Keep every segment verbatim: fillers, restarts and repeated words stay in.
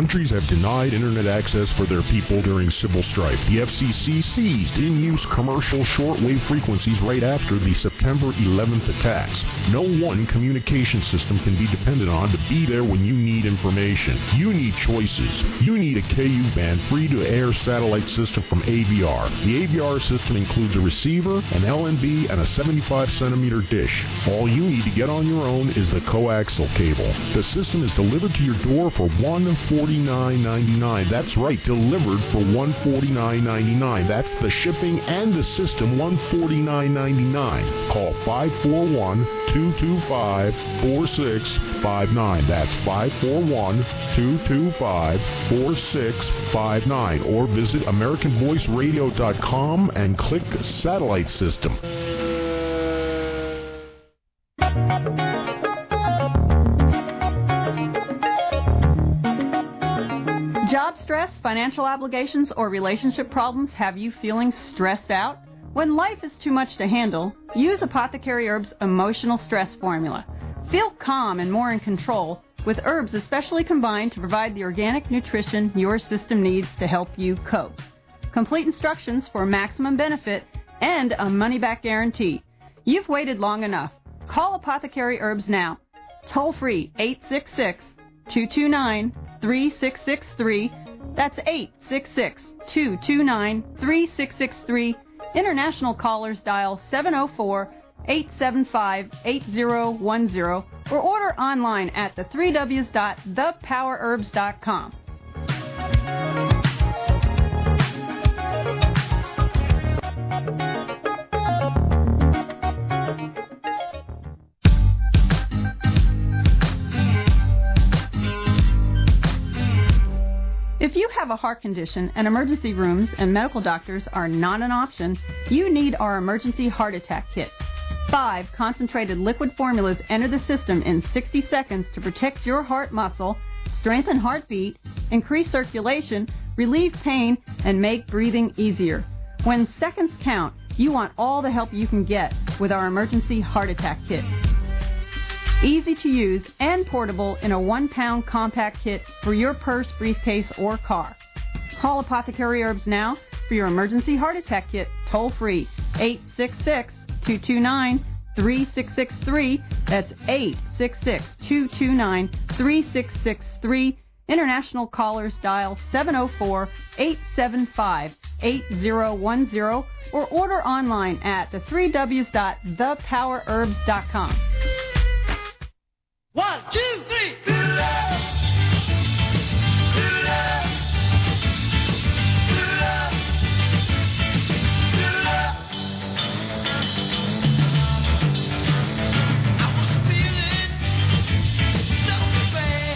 Countries have denied Internet access for their people during civil strife. The F C C seized in-use commercial shortwave frequencies right after the September eleventh attacks. No one communication system can be depended on to be there when you need information. You need choices. You need a K U band free-to-air satellite system from A V R. The A V R system includes a receiver, an L N B, and a seventy-five centimeter dish. All you need to get on your own is the coaxial cable. The system is delivered to your door for one hundred forty-nine ninety-nine. That's right, delivered for one hundred forty-nine ninety-nine. That's the shipping and the system, one hundred forty-nine ninety-nine. Call five four one, two two five, four six five nine. That's five four one, two two five, four six five nine. Or visit American Voice Radio dot com and click Satellite System. Job stress, financial obligations, or relationship problems have you feeling stressed out? When life is too much to handle, use Apothecary Herbs Emotional Stress Formula. Feel calm and more in control with herbs especially combined to provide the organic nutrition your system needs to help you cope. Complete instructions for maximum benefit and a money-back guarantee. You've waited long enough. Call Apothecary Herbs now. Toll free eight six six, two two nine, three six six three. That's eight six six, two two nine, three six six three. International callers dial seven oh four, eight seven five, eight oh one oh or order online at the three W's dot the power herbs dot com. If you have a heart condition and emergency rooms and medical doctors are not an option, you need our emergency heart attack kit. Five concentrated liquid formulas enter the system in sixty seconds to protect your heart muscle, strengthen heartbeat, increase circulation, relieve pain, and make breathing easier. When seconds count, you want all the help you can get with our emergency heart attack kit. Easy to use and portable in a one-pound compact kit for your purse, briefcase, or car. Call Apothecary Herbs now for your emergency heart attack kit, toll-free, eight six six, two two nine, three six six three. That's eight six six, two two nine, three six six three. International callers dial seven oh four, eight seven five, eight oh one oh or order online at the three W's dot the power herbs dot com. One, two, three. Do love. Do love. Do love. Do love. I was feeling so bad.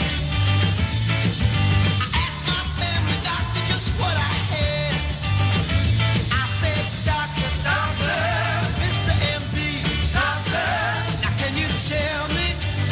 I asked my family doctor just what I had. I said, Doctor, Doctor, Mister M D, Doctor, now can you tell me?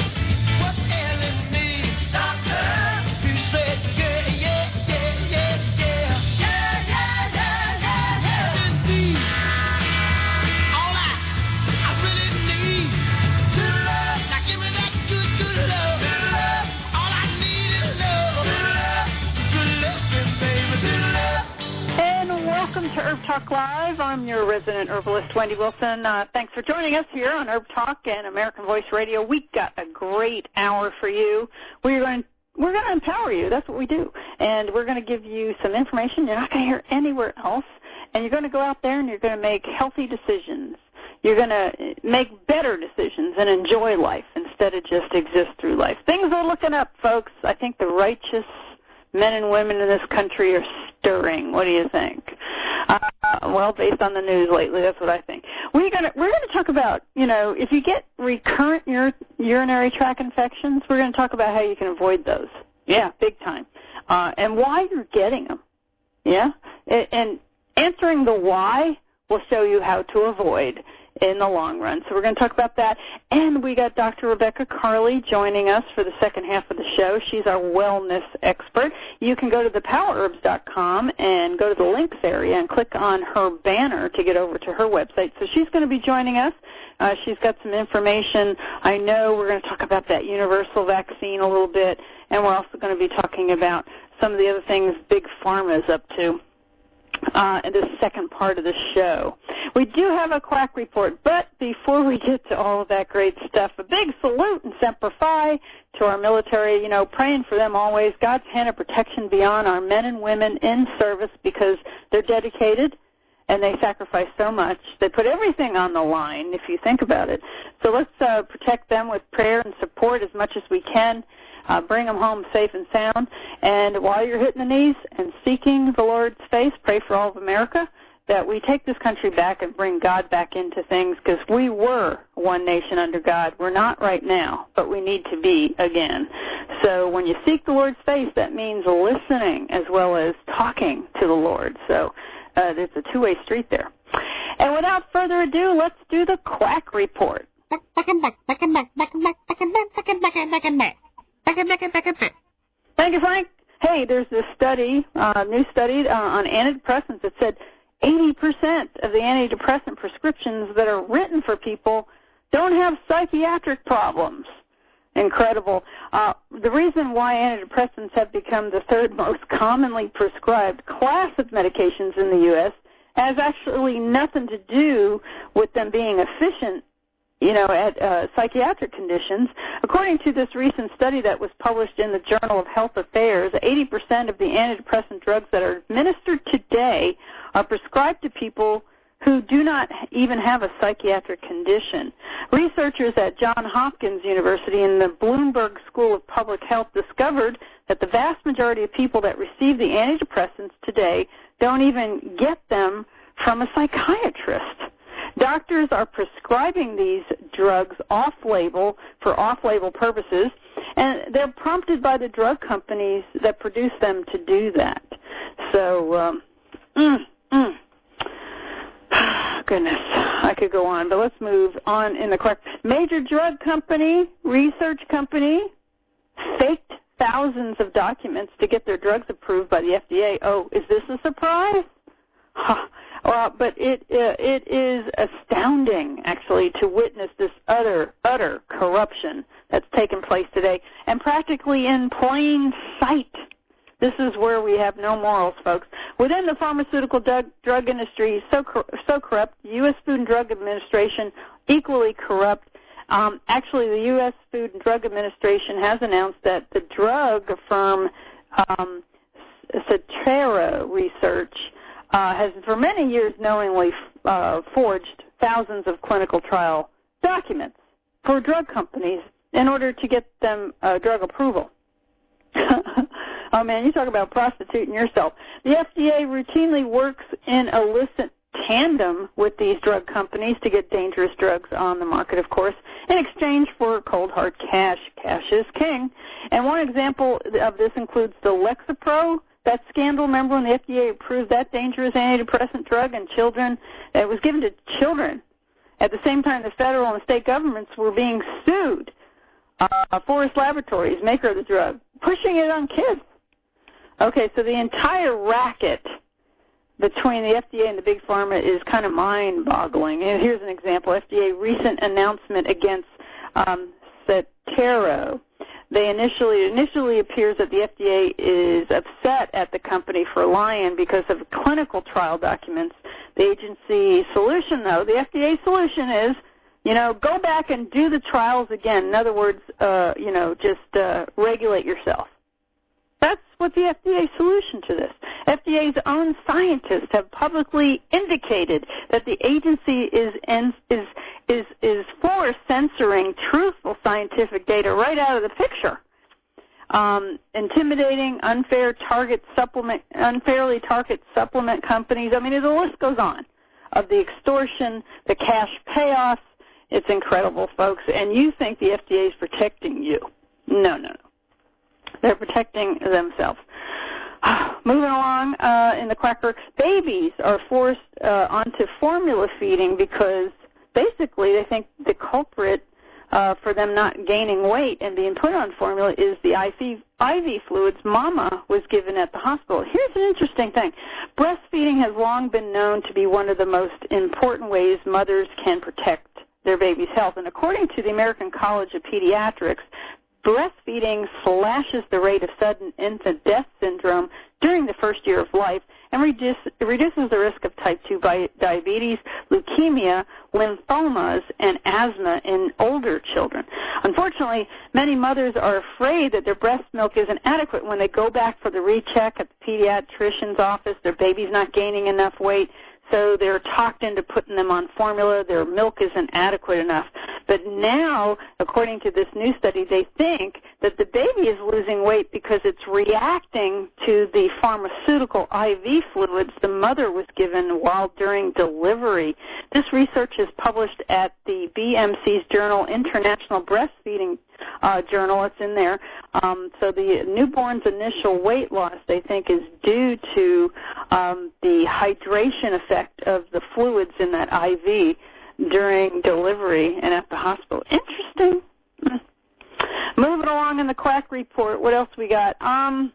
Welcome to Herb Talk Live. I'm your resident herbalist, Wendy Wilson. Uh, thanks for joining us here on Herb Talk and American Voice Radio. We got a great hour for you. We're going we're going to empower you. That's what we do. And we're going to give you some information you're not going to hear anywhere else. And you're going to go out there and you're going to make healthy decisions. You're going to make better decisions and enjoy life instead of just exist through life. Things are looking up, folks. I think the righteous men and women in this country are stirring. What do you think? Uh, well, based on the news lately, that's what I think. We're going to we're going to talk about, you know, if you get recurrent ur- urinary tract infections, we're going to talk about how you can avoid those. Yeah, big time. Uh, and why you're getting them. Yeah? And, and answering the why will show you how to avoid in the long run. So we're going to talk about that. And we got Doctor Rebecca Carley joining us for the second half of the show. She's our wellness expert. You can go to the power herbs dot com and go to the links area and click on her banner to get over to her website. So she's going to be joining us. Uh, she's got some information. I know we're going to talk about that universal vaccine a little bit, and we're also going to be talking about some of the other things Big Pharma is up to uh, in the second part of the show. We do have a quack report, but before we get to all of that great stuff, a big salute and Semper Fi to our military, you know, praying for them always. God's hand of protection be on our men and women in service because they're dedicated and they sacrifice so much. They put everything on the line, if you think about it. So let's uh, protect them with prayer and support as much as we can. Uh, bring them home safe and sound. And while you're hitting the knees and seeking the Lord's face, pray for all of America, that we take this country back and bring God back into things, because we were one nation under God. We're not right now, but we need to be again. So when you seek the Lord's face, that means listening as well as talking to the Lord. So uh, it's a two-way street there. And without further ado, let's do the quack report. Thank you, Frank. Hey, there's this study, uh, new study uh, on antidepressants that said eighty percent of the antidepressant prescriptions that are written for people don't have psychiatric problems. Incredible. Uh, the reason why antidepressants have become the third most commonly prescribed class of medications in the U S has actually nothing to do with them being efficient, you know, at uh, psychiatric conditions. According to this recent study that was published in the Journal of Health Affairs, eighty percent of the antidepressant drugs that are administered today are prescribed to people who do not even have a psychiatric condition. Researchers at Johns Hopkins University and the Bloomberg School of Public Health discovered that the vast majority of people that receive the antidepressants today don't even get them from a psychiatrist. Doctors are prescribing these drugs off-label for off-label purposes, and they're prompted by the drug companies that produce them to do that. So, um, mm, mm. Goodness, I could go on, but let's move on in the correct. Major drug company, research company, faked thousands of documents to get their drugs approved by the F D A. Oh, is this a surprise? Huh. Well, but it uh, it is astounding, actually, to witness this utter, utter corruption that's taken place today, and practically in plain sight. This is where we have no morals, folks. Within the pharmaceutical drug, drug industry, so so corrupt, the U S Food and Drug Administration equally corrupt. Um, actually, the U S Food and Drug Administration has announced that the drug firm um, Cetera Research uh, has for many years knowingly uh, forged thousands of clinical trial documents for drug companies in order to get them uh, drug approval. Oh, man, you talk about prostituting yourself. The F D A routinely works in illicit tandem with these drug companies to get dangerous drugs on the market, of course, in exchange for cold, hard cash. Cash is king. And one example of this includes the Lexapro, that scandal. Remember when the F D A approved that dangerous antidepressant drug and children? It was given to children. At the same time, the federal and state governments were being sued. Uh, Forest Laboratories, maker of the drug, pushing it on kids. Okay, so the entire racket between the F D A and the Big Pharma is kind of mind-boggling. And here's an example. F D A recent announcement against um, Cetera. They initially, initially appears that the F D A is upset at the company for lying because of clinical trial documents. The agency solution, though, the F D A solution is, you know, go back and do the trials again. In other words, uh, you know, just uh, regulate yourself. That's what the F D A solution to this. F D A's own scientists have publicly indicated that the agency is is is is for censoring truthful scientific data right out of the picture. Um, intimidating, unfair target supplement, unfairly target supplement companies. I mean, the list goes on of the extortion, the cash payoffs. It's incredible, folks. And you think the F D A is protecting you? No, no, no. They're protecting themselves. Moving along uh, in the quacker, babies are forced uh, onto formula feeding because basically they think the culprit uh, for them not gaining weight and being put on formula is the I V fluids Mama was given at the hospital. Here's an interesting thing. Breastfeeding has long been known to be one of the most important ways mothers can protect their baby's health. And according to the American College of Pediatrics, breastfeeding slashes the rate of sudden infant death syndrome during the first year of life and reduce, reduces the risk of type two diabetes, leukemia, lymphomas, and asthma in older children. Unfortunately, many mothers are afraid that their breast milk isn't adequate when they go back for the recheck at the pediatrician's office. Their baby's not gaining enough weight, so they're talked into putting them on formula. Their milk isn't adequate enough. But now, according to this new study, they think that the baby is losing weight because it's reacting to the pharmaceutical I V fluids the mother was given while during delivery. This research is published at the B M C's journal, International Breastfeeding uh, Journal. It's in there. Um, so the newborn's initial weight loss, they think, is due to um, the hydration effect of the fluids in that I V during delivery and at the hospital. Interesting. Moving along in the quack report, what else we got? Um,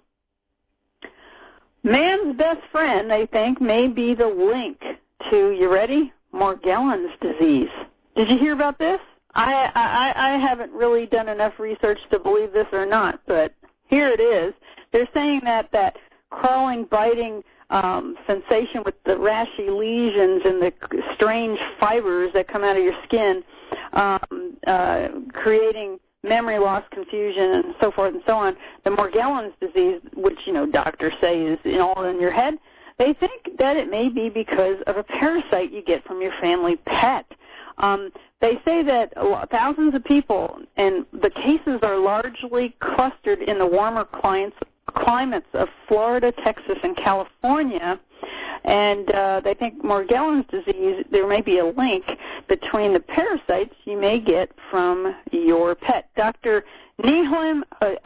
man's best friend, they think, may be the link to, you ready, Morgellons disease. Did you hear about this? I, I, I haven't really done enough research to believe this or not, but here it is. They're saying that that crawling, biting um, sensation with the rashy lesions and the strange fibers that come out of your skin, um, uh, creating memory loss, confusion, and so forth and so on. The Morgellons disease, which, you know, doctors say is in all in your head, they think that it may be because of a parasite you get from your family pet. Um, they say that thousands of people, and the cases are largely clustered in the warmer clients, climates of Florida, Texas, and California, and uh, they think Morgellons disease, there may be a link between the parasites you may get from your pet. Doctor Neelam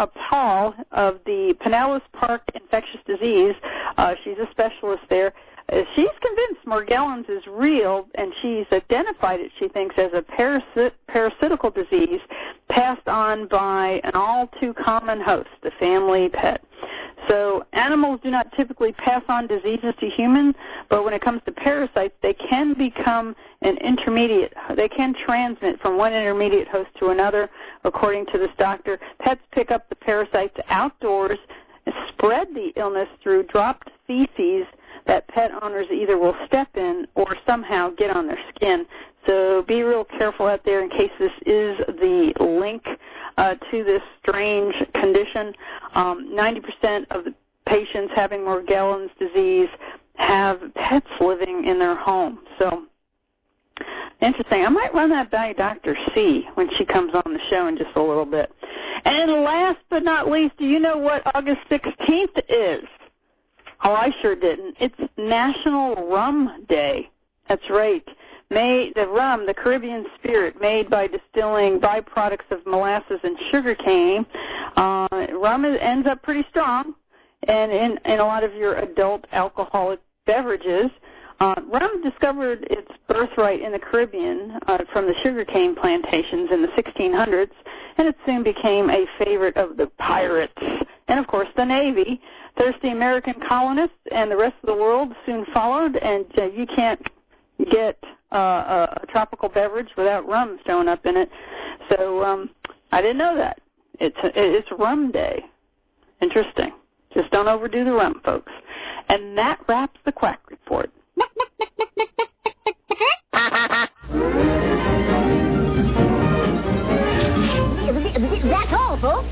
Apal of the Pinellas Park Infectious Disease, uh, she's a specialist there, Uh, she's convinced Morgellons is real, and she's identified it, she thinks, as a parasit- parasitical disease passed on by an all-too-common host, a family pet. So animals do not typically pass on diseases to humans, but when it comes to parasites, they can become an intermediate. They can transmit from one intermediate host to another, according to this doctor. Pets pick up the parasites outdoors, spread the illness through dropped feces that pet owners either will step in or somehow get on their skin. So be real careful out there in case this is the link uh, to this strange condition. Um, ninety percent of the patients having Morgellons disease have pets living in their home. So interesting. I might run that by Doctor C when she comes on the show in just a little bit. And last but not least, do you know what August sixteenth is? Oh, I sure didn't. It's National Rum Day. That's right. Made, the rum, the Caribbean spirit, made by distilling byproducts of molasses and sugarcane. Uh, rum is, ends up pretty strong, and in, in a lot of your adult alcoholic beverages. Uh, rum discovered its birthright in the Caribbean uh, from the sugarcane plantations in the sixteen hundreds, and it soon became a favorite of the pirates and, of course, the Navy. Thirsty American colonists and the rest of the world soon followed, and uh, you can't get uh, a, a tropical beverage without rum showing up in it. So um, I didn't know that. It's a, it's Rum Day. Interesting. Just don't overdo the rum, folks. And that wraps the Quack Report. That's all, folks.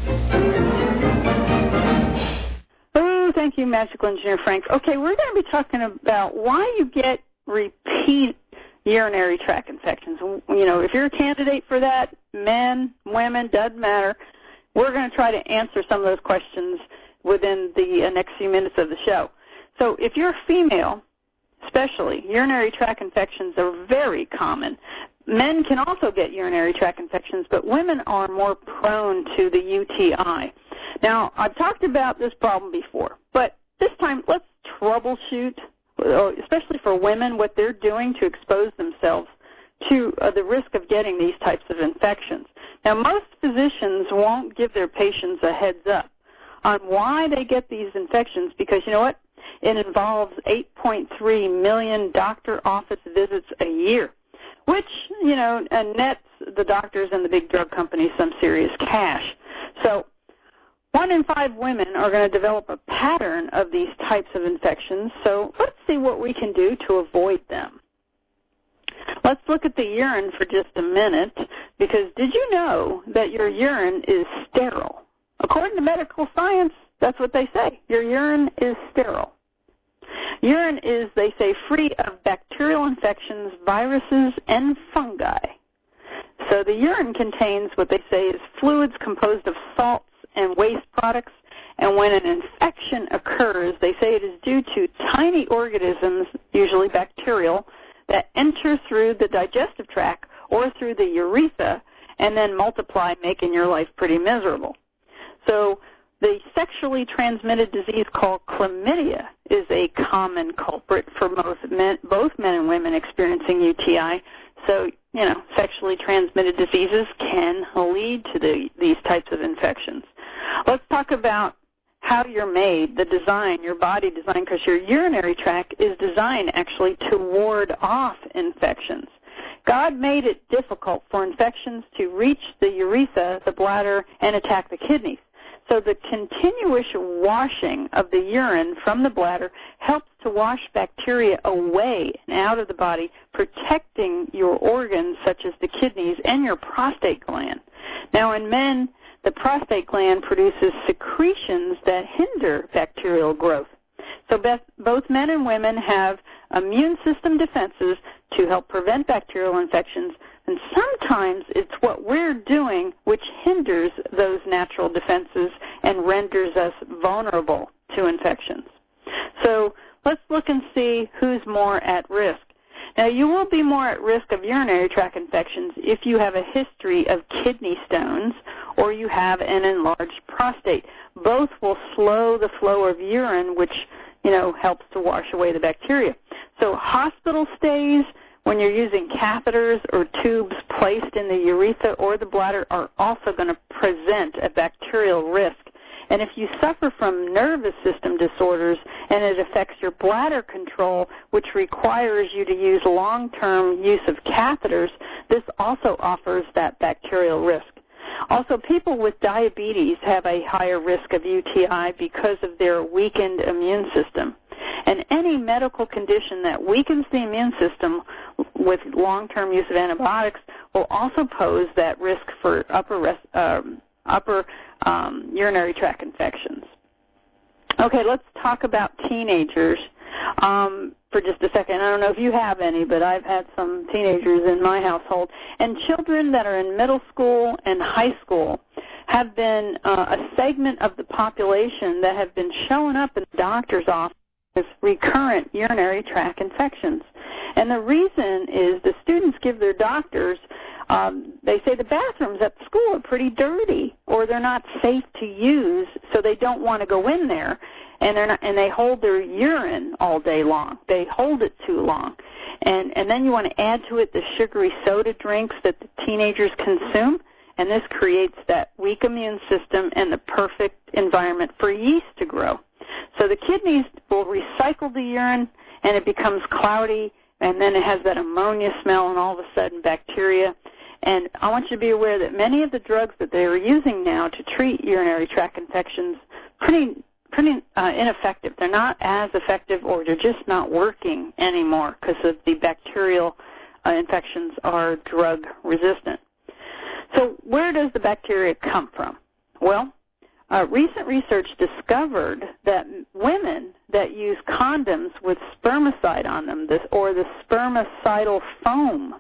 Oh, thank you, Magical Engineer Frank. Okay, we're going to be talking about why you get repeat urinary tract infections. You know, if you're a candidate for that, men, women, doesn't matter. We're going to try to answer some of those questions within the uh, next few minutes of the show. So if you're a female, especially, urinary tract infections are very common. Men can also get urinary tract infections, but women are more prone to the U T I. Now, I've talked about this problem before, but this time let's troubleshoot, especially for women, what they're doing to expose themselves to uh, the risk of getting these types of infections. Now, most physicians won't give their patients a heads up on why they get these infections because, you know what? It involves eight point three million doctor office visits a year, which, you know, nets the doctors and the big drug companies some serious cash. So one in five women are going to develop a pattern of these types of infections, so let's see what we can do to avoid them. Let's look at the urine for just a minute, because did you know that your urine is sterile? According to medical science, that's what they say. Your urine is sterile. Urine is, they say, free of bacterial infections, viruses, and fungi. So the urine contains what they say is fluids composed of salts and waste products, and when an infection occurs, they say it is due to tiny organisms, usually bacterial, that enter through the digestive tract or through the urethra and then multiply, making your life pretty miserable. So the sexually transmitted disease called chlamydia is a common culprit for most men, both men and women experiencing U T I. So, you know, sexually transmitted diseases can lead to the, these types of infections. Let's talk about how you're made, the design, your body design, because your urinary tract is designed actually to ward off infections. God made it difficult for infections to reach the urethra, the bladder, and attack the kidneys. So the continuous washing of the urine from the bladder helps to wash bacteria away and out of the body, protecting your organs such as the kidneys and your prostate gland. Now in men, the prostate gland produces secretions that hinder bacterial growth. So both men and women have immune system defenses to help prevent bacterial infections, and sometimes it's what we're doing which hinders those natural defenses and renders us vulnerable to infections. So let's look and see who's more at risk. Now, you will be more at risk of urinary tract infections if you have a history of kidney stones or you have an enlarged prostate. Both will slow the flow of urine, which, you know, helps to wash away the bacteria. So hospital stays, when you're using catheters or tubes placed in the urethra or the bladder, are also going to present a bacterial risk. And if you suffer from nervous system disorders and it affects your bladder control, which requires you to use long-term use of catheters, this also offers that bacterial risk. Also, people with diabetes have a higher risk of U T I because of their weakened immune system. And any medical condition that weakens the immune system with long-term use of antibiotics will also pose that risk for upper res- um, upper um, urinary tract infections. Okay, let's talk about teenagers um, for just a second. I don't know if you have any, but I've had some teenagers in my household. And children that are in middle school and high school have been uh, a segment of the population that have been showing up in the doctor's office with recurrent urinary tract infections. And the reason is the students give their doctors, um, they say the bathrooms at the school are pretty dirty or they're not safe to use, so they don't want to go in there, and they're not, and they hold their urine all day long. They hold it too long. And, and then you want to add to it the sugary soda drinks that the teenagers consume, and this creates that weak immune system and the perfect environment for yeast to grow. So the kidneys will recycle the urine, and it becomes cloudy, and then it has that ammonia smell, and all of a sudden bacteria. And I want you to be aware that many of the drugs that they are using now to treat urinary tract infections pretty pretty uh, ineffective. They're not as effective, or they're just not working anymore because of the bacterial uh, infections are drug resistant. So where does the bacteria come from? Well, Uh, recent research discovered that women that use condoms with spermicide on them, this, or the spermicidal foam,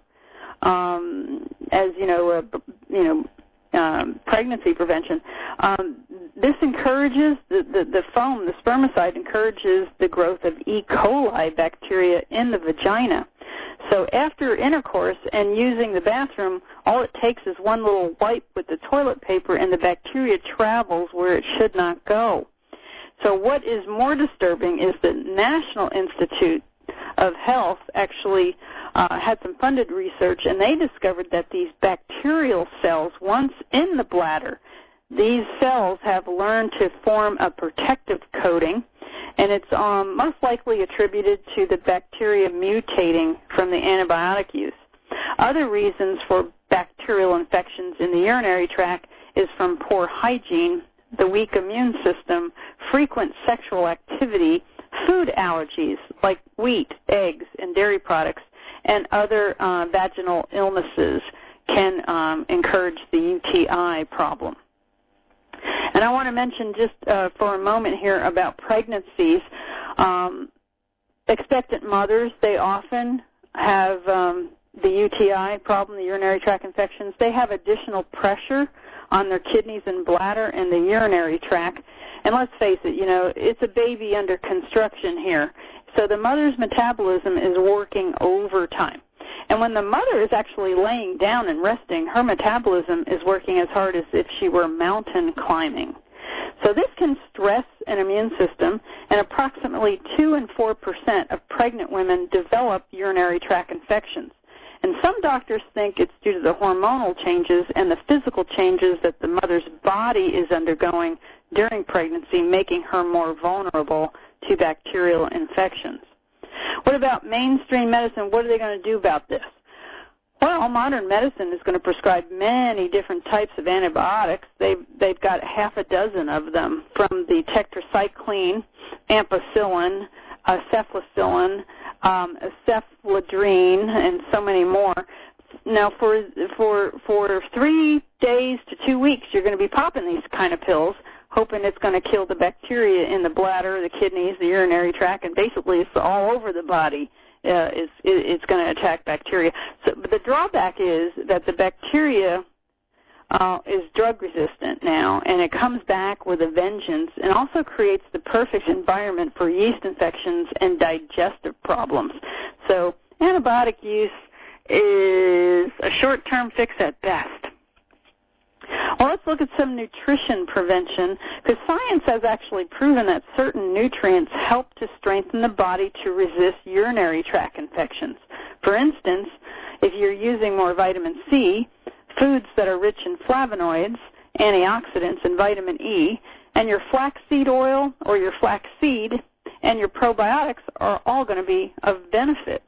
um, as you know, uh, you know, um, pregnancy prevention. Um, this encourages the, the, the foam, the spermicide encourages the growth of E. coli bacteria in the vagina. So after intercourse and using the bathroom, all it takes is one little wipe with the toilet paper, and the bacteria travels where it should not go. So what is more disturbing is the National Institute of Health actually uh, had some funded research, and they discovered that these bacterial cells, once in the bladder, these cells have learned to form a protective coating, and it's um, most likely attributed to the bacteria mutating from the antibiotic use. Other reasons for bacterial infections in the urinary tract is from poor hygiene, the weak immune system, frequent sexual activity, food allergies like wheat, eggs, and dairy products, and other uh, vaginal illnesses can um, encourage the U T I problem. And I want to mention just uh, for a moment here about pregnancies. Um, expectant mothers, they often have um, the U T I problem, the urinary tract infections. They have additional pressure on their kidneys and bladder and the urinary tract. And let's face it, you know, it's a baby under construction here. So the mother's metabolism is working overtime. And when the mother is actually laying down and resting, her metabolism is working as hard as if she were mountain climbing. So this can stress an immune system, and approximately two and four percent of pregnant women develop urinary tract infections. And some doctors think it's due to the hormonal changes and the physical changes that the mother's body is undergoing during pregnancy, making her more vulnerable to bacterial infections. What about mainstream medicine? What are they going to do about this? Well, modern medicine is going to prescribe many different types of antibiotics. They've, they've got half a dozen of them, from the tetracycline, ampicillin, uh, cephaloxivin, um, cephalosporin, and so many more. Now, for for for three days to two weeks, you're going to be popping these kind of pills, hoping it's going to kill the bacteria in the bladder, the kidneys, the urinary tract, and basically it's all over the body. Uh, it's, it's going to attack bacteria. So, but the drawback is that the bacteria uh, is drug resistant now, and it comes back with a vengeance, and also creates the perfect environment for yeast infections and digestive problems. So antibiotic use is a short-term fix at best. Well, let's look at some nutrition prevention, because science has actually proven that certain nutrients help to strengthen the body to resist urinary tract infections. For instance, if you're using more vitamin C, foods that are rich in flavonoids, antioxidants, and vitamin E, and your flaxseed oil or your flaxseed and your probiotics are all going to be of benefit.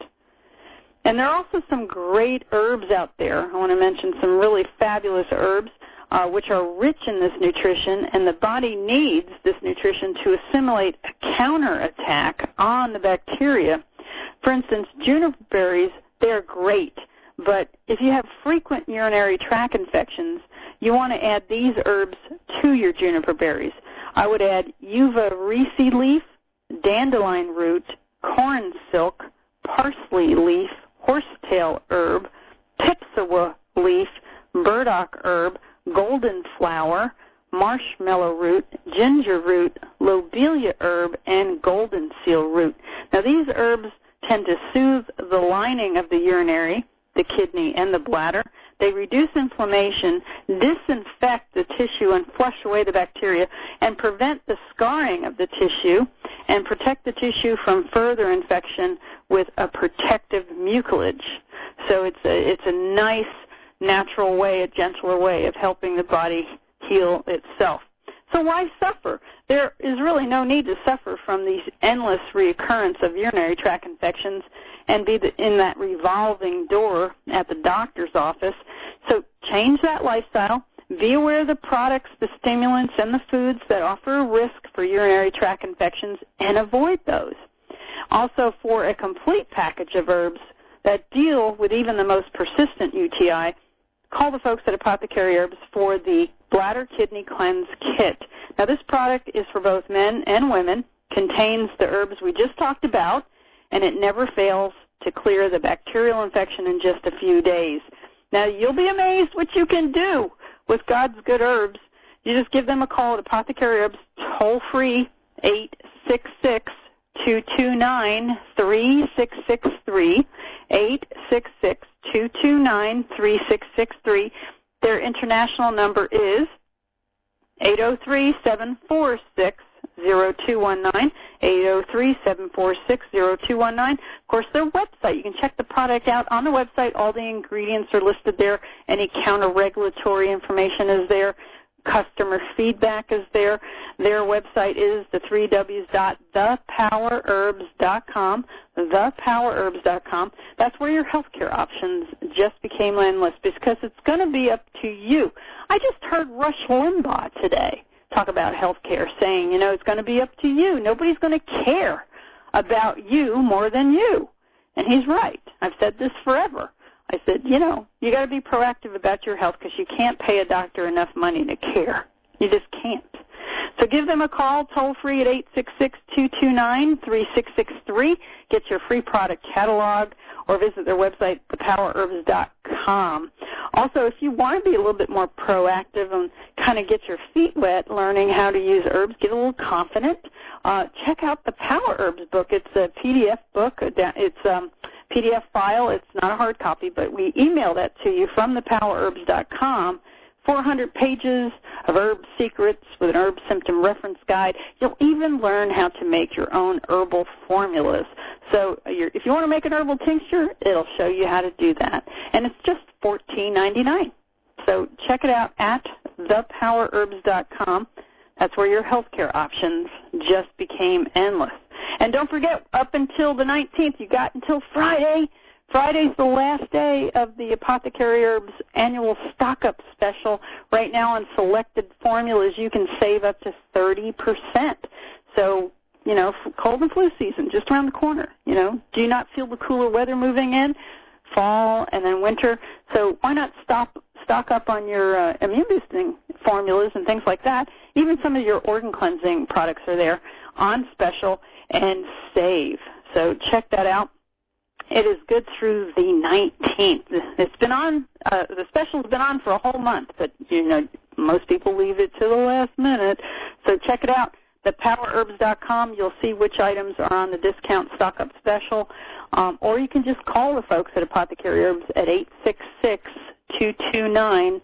And there are also some great herbs out there. I want to mention some really fabulous herbs uh, which are rich in this nutrition, and the body needs this nutrition to assimilate a counterattack on the bacteria. For instance, juniper berries, they are great, but if you have frequent urinary tract infections, you want to add these herbs to your juniper berries. I would add uva reseed leaf, dandelion root, corn silk, parsley leaf, horsetail herb, pipsawa leaf, burdock herb, golden flower, marshmallow root, ginger root, lobelia herb, and golden seal root. Now, these herbs tend to soothe the lining of the urinary, the kidney, and the bladder. They reduce inflammation, disinfect the tissue, and flush away the bacteria, and prevent the scarring of the tissue, and protect the tissue from further infection with a protective mucilage. So it's a, it's a nice, natural way, a gentler way of helping the body heal itself. So why suffer? There is really no need to suffer from these endless reoccurrence of urinary tract infections and be the, in that revolving door at the doctor's office. So change that lifestyle. Be aware of the products, the stimulants, and the foods that offer a risk for urinary tract infections, and avoid those. Also, for a complete package of herbs that deal with even the most persistent U T I, call the folks at Apothecary Herbs for the Bladder Kidney Cleanse Kit. Now, this product is for both men and women, contains the herbs we just talked about, and it never fails to clear the bacterial infection in just a few days. Now, you'll be amazed what you can do with God's good herbs. You just give them a call at Apothecary Herbs, toll-free, eight six six, two two nine, three six six three, eight six six, two two nine, three six six three. Their international number is eight oh three, seven four six, zero two one nine, eight oh three, seven four six, zero two one nine. Of course, their website, you can check the product out on the website. All the ingredients are listed there. Any counter-regulatory information is there. customer feedback is there. Their website is the three W's dot the power herbs dot com, the power herbs dot com. That's where your healthcare options just became endless because it's going to be up to you. I just heard Rush Limbaugh today talk about healthcare, saying, you know, it's going to be up to you. Nobody's going to care about you more than you. And he's right. I've said this forever. I said, you know, you got to be proactive about your health because you can't pay a doctor enough money to care. You just can't. So give them a call, toll free at eight six six, two two nine, three six six three. Get your free product catalog or visit their website, the power herbs dot com. Also, if you want to be a little bit more proactive and kind of get your feet wet learning how to use herbs, get a little confident, uh, check out the Power Herbs book. It's a P D F book. It's um P D F file. It's not a hard copy, but we email that to you from the power herbs dot com. four hundred pages of herb secrets with an herb symptom reference guide. You'll even learn how to make your own herbal formulas. So you're, if you want to make an herbal tincture, it'll show you how to do that. And it's just fourteen ninety-nine. So check it out at the power herbs dot com. That's where your healthcare options just became endless. And don't forget, up until the nineteenth, you got until Friday. Friday's the last day of the Apothecary Herbs annual stock-up special. Right now on selected formulas, you can save up to thirty percent. So, you know, cold and flu season, just around the corner, you know. Do you not feel the cooler weather moving in? Fall and then winter. So why not stop, stock up on your uh, immune-boosting formulas and things like that? Even some of your organ cleansing products are there on special and save. So check that out. It is good through the nineteenth. It's been on, uh, the special's been on for a whole month, but, you know, most people leave it to the last minute. So check it out, the power herbs dot com. You'll see which items are on the discount stock-up special. Um, or you can just call the folks at Apothecary Herbs at eight six six, two two nine,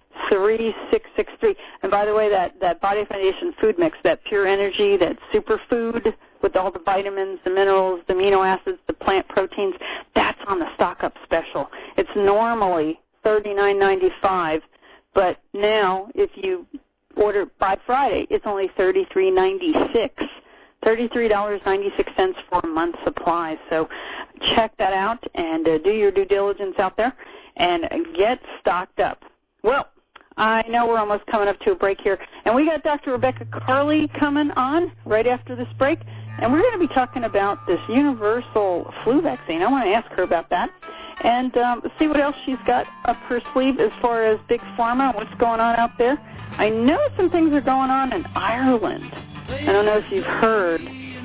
three six six three. And by the way, that, that Body Foundation food mix, that Pure Energy, that superfood with all the vitamins, the minerals, the amino acids, the plant proteins, that's on the stock-up special. It's normally thirty-nine ninety-five, but now if you order by Friday, it's only thirty-three ninety-six. thirty-three ninety-six for a month's supply. So check that out and uh, do your due diligence out there and get stocked up. Well, I know we're almost coming up to a break here, and we got Doctor Rebecca Carley coming on right after this break, and we're going to be talking about this universal flu vaccine. I want to ask her about that and um, see what else she's got up her sleeve as far as Big Pharma, what's going on out there. I know some things are going on in Ireland. I don't know if you've heard,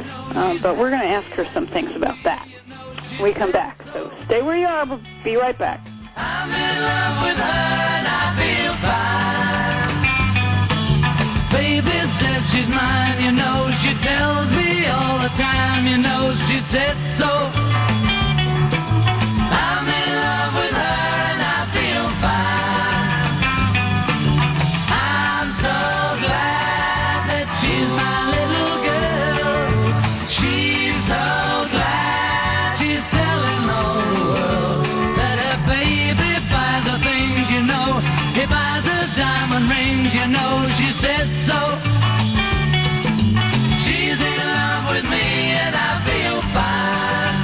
um, but we're going to ask her some things about that when we come back. So stay where you are. We'll be right back. I'm in love with her and I feel fine. Baby says she's mine, you know, she tells me all the time, you know, she said so. I'm in love with her and I feel fine. I'm so glad that she's my little girl. She's so glad she's telling the whole world that her baby buys the things, you know. He buys her diamond rings, you know, she said so. She's in love with me and I feel fine.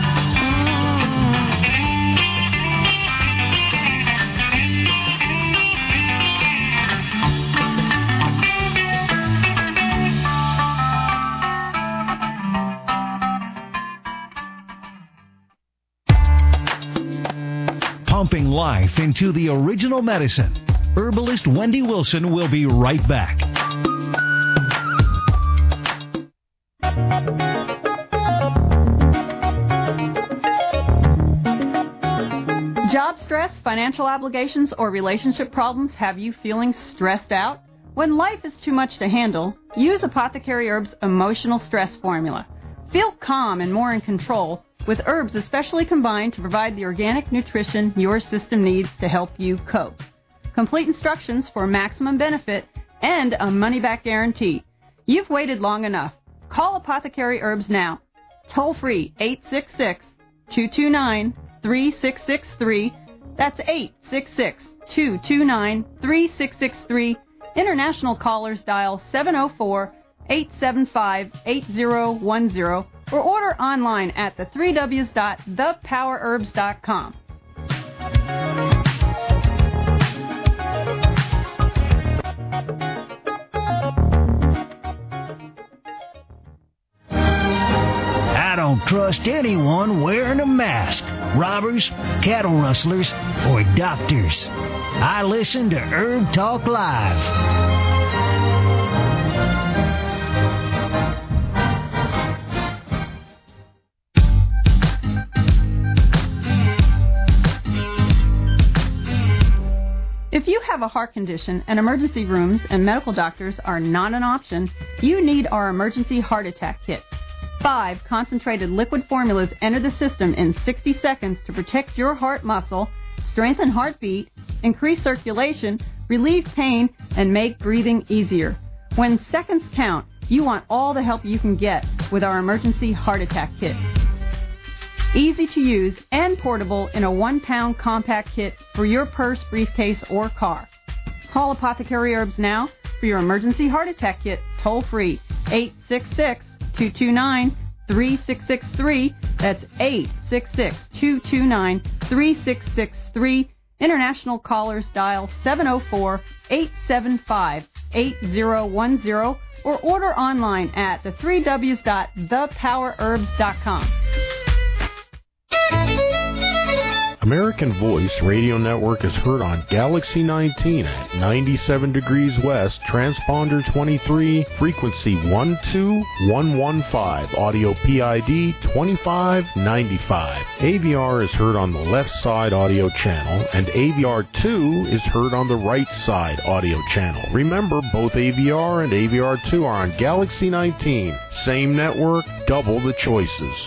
Pumping life into the original medicine. Herbalist Wendy Wilson will be right back. Job stress, financial obligations, or relationship problems have you feeling stressed out? When life is too much to handle, use Apothecary Herbs Emotional Stress Formula. Feel calm and more in control with herbs especially combined to provide the organic nutrition your system needs to help you cope. Complete instructions for maximum benefit and a money-back guarantee. You've waited long enough. Call Apothecary Herbs now. Toll free eight six six, two two nine, three six six three. That's eight six six, two two nine, three six six three. International callers dial seven oh four, eight seven five, eight oh one oh or order online at the three W's dot the power herbs dot com. I don't trust anyone wearing a mask. Robbers, cattle rustlers, or doctors. I listen to Herb Talk Live. If you have a heart condition and emergency rooms and medical doctors are not an option, you need our emergency heart attack kit. Five concentrated liquid formulas enter the system in sixty seconds to protect your heart muscle, strengthen heartbeat, increase circulation, relieve pain, and make breathing easier. When seconds count, you want all the help you can get with our emergency heart attack kit. Easy to use and portable in a one-pound compact kit for your purse, briefcase, or car. Call Apothecary Herbs now for your emergency heart attack kit, toll-free, eight six six, two two nine, three six six three. That's eight six six, two two nine, three six six three. International callers dial seven oh four, eight seven five, eight oh one oh or order online at the three W's dot the power herbs dot com. American Voice Radio Network is heard on Galaxy nineteen at ninety-seven degrees west, transponder twenty-three, frequency one two one one five, audio P I D twenty-five ninety-five. A V R is heard on the left side audio channel, and A V R two is heard on the right side audio channel. Remember, both A V R and A V R two are on Galaxy nineteen. Same network, double the choices.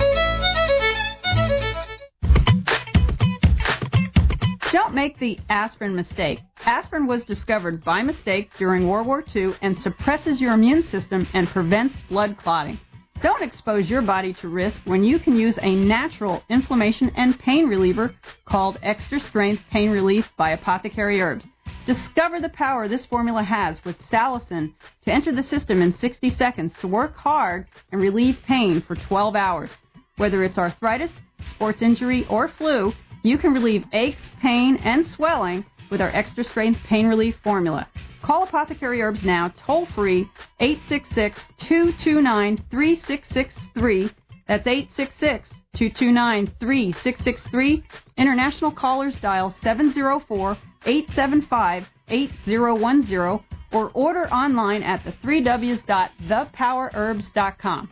Don't make the aspirin mistake. Aspirin was discovered by mistake during World War Two and suppresses your immune system and prevents blood clotting. Don't expose your body to risk when you can use a natural inflammation and pain reliever called Extra Strength Pain Relief by Apothecary Herbs. Discover the power this formula has with salicin to enter the system in sixty seconds to work hard and relieve pain for twelve hours. Whether it's arthritis, sports injury, or flu, you can relieve aches, pain, and swelling with our Extra Strength Pain Relief formula. Call Apothecary Herbs now, toll-free, eight six six, two two nine, three six six three. That's eight six six, two two nine, three six six three. International callers dial seven oh four, eight seven five, eight oh one oh or order online at the three W's dot the power herbs dot com.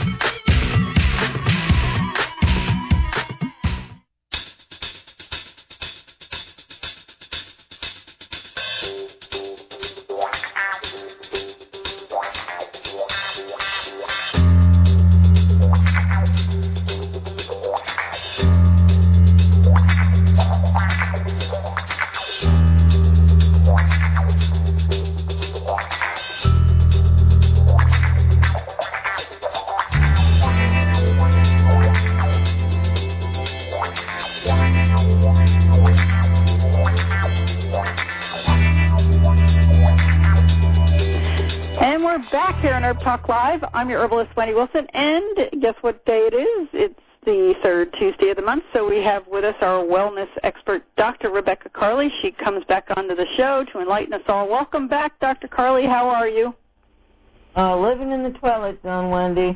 Talk Live. I'm your herbalist, Wendy Wilson, and guess what day it is? It's the third Tuesday of the month, so we have with us our wellness expert, Doctor Rebecca Carley. She comes back onto the show to enlighten us all. Welcome back, Doctor Carley. How are you? Uh, living in the twilight zone, Wendy.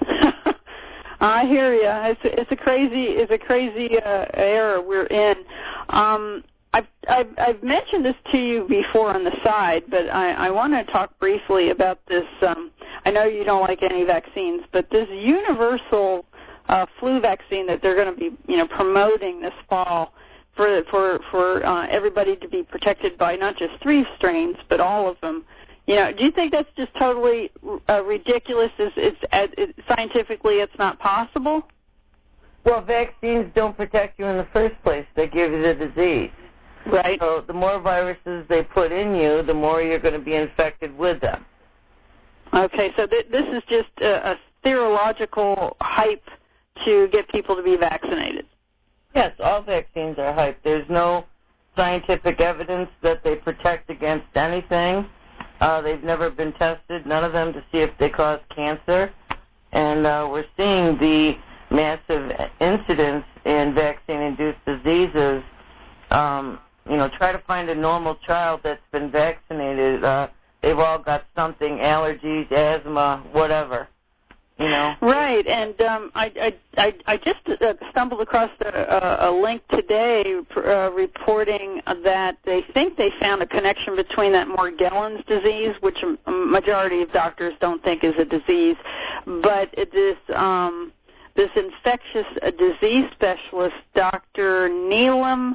I hear you. It's, it's a crazy, it's a crazy uh, era we're in. Um, I've, I've, I've mentioned this to you before on the side, but I, I want to talk briefly about this. Um, I know you don't like any vaccines, but this universal uh, flu vaccine that they're going to be, you know, promoting this fall for for for uh, everybody to be protected by not just three strains, but all of them. You know, do you think that's just totally uh, ridiculous? Is it's it, scientifically it's not possible? Well, vaccines don't protect you in the first place. They give you the disease. Right. So the more viruses they put in you, the more you're going to be infected with them. Okay, so th- this is just a, a theological hype to get people to be vaccinated. Yes, all vaccines are hype. There's no scientific evidence that they protect against anything. Uh, they've never been tested, none of them, to see if they cause cancer. And uh, we're seeing the massive incidence in vaccine-induced diseases. Um, you know, try to find a normal child that's been vaccinated. Uh, they've all got something, allergies, asthma, whatever. You know? Right, and um, I, I, I, I just uh, stumbled across a, a link today uh, reporting that they think they found a connection between that Morgellons disease, which a majority of doctors don't think is a disease, but this um, this infectious disease specialist, Doctor Neelam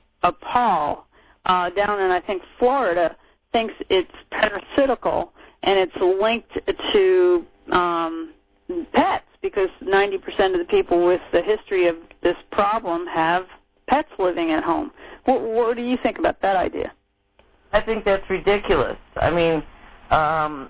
Apal, uh, down in, I think, Florida, thinks it's parasitical, and it's linked to Um, pets, because ninety percent of the people with the history of this problem have pets living at home. What, what do you think about that idea? I think that's ridiculous. I mean, um,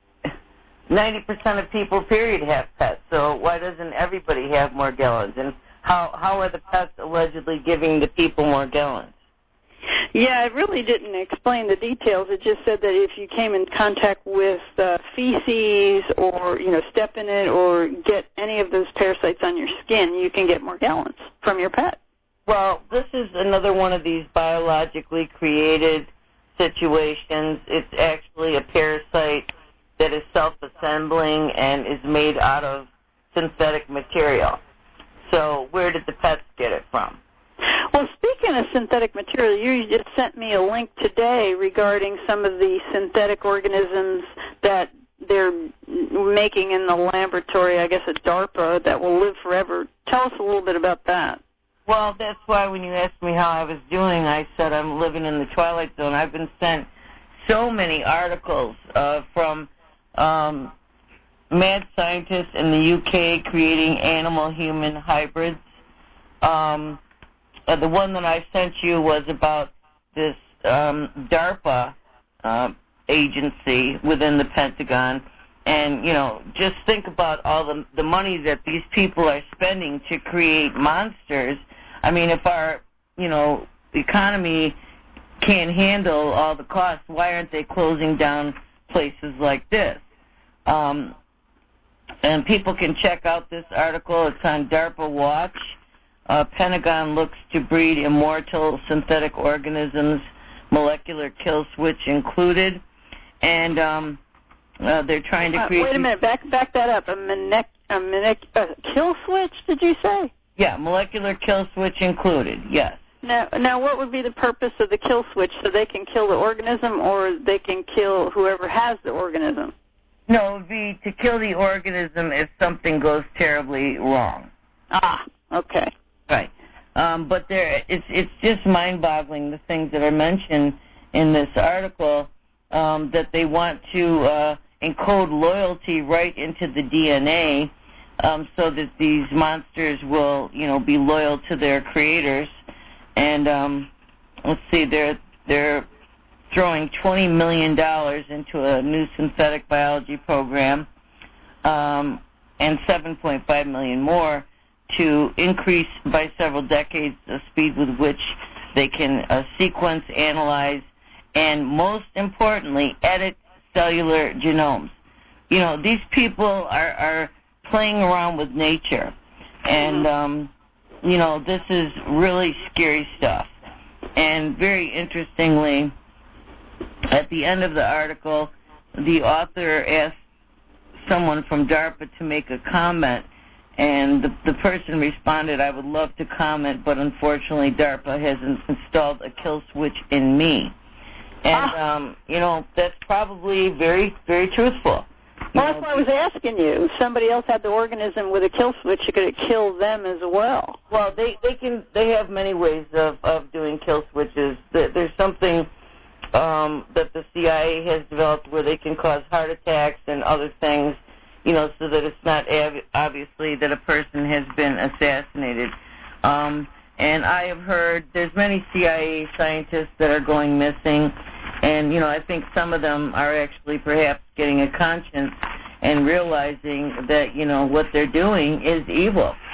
ninety percent of people, period, have pets, so why doesn't everybody have Morgellons? And how, how are the pets allegedly giving the people Morgellons? Yeah, it really didn't explain the details. It just said that if you came in contact with uh, feces or, you know, step in it or get any of those parasites on your skin, you can get Morgellons from your pet. Well, this is another one of these biologically created situations. It's actually a parasite that is self-assembling and is made out of synthetic material. So where did the pets get it from? Well, speaking of synthetic material, you just sent me a link today regarding some of the synthetic organisms that they're making in the laboratory, I guess at DARPA, that will live forever. Tell us a little bit about that. Well, that's why when you asked me how I was doing, I said I'm living in the twilight zone. I've been sent so many articles uh, from um, mad scientists in the U K creating animal-human hybrids. Um, uh, the one that I sent you was about this um, DARPA uh, agency within the Pentagon. And, you know, just think about all the, the money that these people are spending to create monsters. I mean, if our, you know, economy can't handle all the costs, why aren't they closing down places like this? Um, and people can check out this article. It's on DARPA Watch. Uh, Pentagon looks to breed immortal synthetic organisms, molecular kill switch included. And um, uh, they're trying to create... Uh, wait a minute. Back back that up. A, minec, a, minec, a kill switch, did you say? Yeah, molecular kill switch included, yes. Now, now, what would be the purpose of the kill switch? So they can kill the organism, or they can kill whoever has the organism? No, it would be to kill the organism if something goes terribly wrong. Ah, okay. Right. Um, but there, it's it's just mind-boggling, the things that are mentioned in this article, um, that they want to uh, encode loyalty right into the D N A, um, so that these monsters will, you know, be loyal to their creators. And um, let's see, they're they're throwing twenty million dollars into a new synthetic biology program, um, and seven point five million dollars more to increase by several decades the speed with which they can uh, sequence, analyze, and most importantly, edit cellular genomes. You know, these people are, are playing around with nature, and um, you know, this is really scary stuff. And very interestingly, at the end of the article, the author asked someone from DARPA to make a comment, and the, the person responded, I would love to comment, but unfortunately DARPA hasn't installed a kill switch in me. And, ah. um, you know, that's probably very, very truthful. Well, that's why I was asking you. If somebody else had the organism with a kill switch, it could kill them as well. Well, they, they can. They have many ways of, of doing kill switches. There's something um, that the C I A has developed where they can cause heart attacks and other things, you know, so that it's not ab- obviously that a person has been assassinated. Um, and I have heard there's many C I A scientists that are going missing. And, you know, I think some of them are actually perhaps getting a conscience and realizing that, you know, what they're doing is evil.